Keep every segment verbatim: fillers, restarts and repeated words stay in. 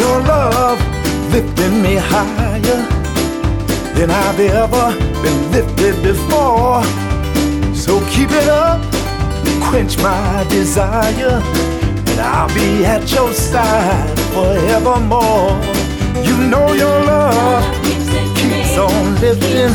Your love lifting me higher than I've ever been lifted before. So keep it up, quench my desire, and I'll be at your side forevermore. You know your love keeps on lifting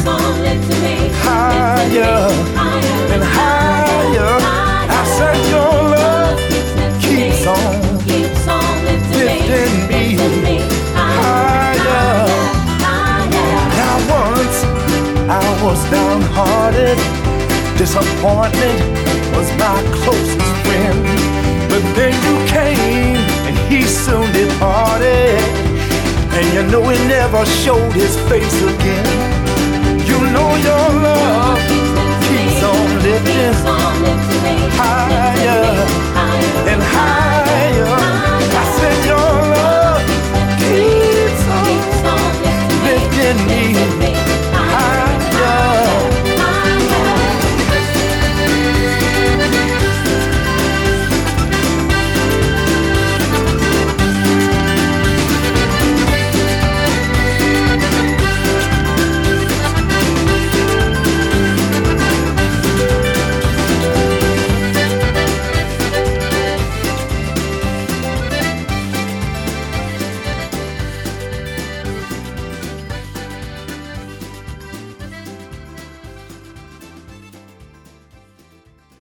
higher and higher. I said your love keeps on lifting me higher. Now once I was downhearted, disappointment was my closest friend. But then you came and he soon departed, and you know he never showed his face again. You know your love keeps on lifting higher and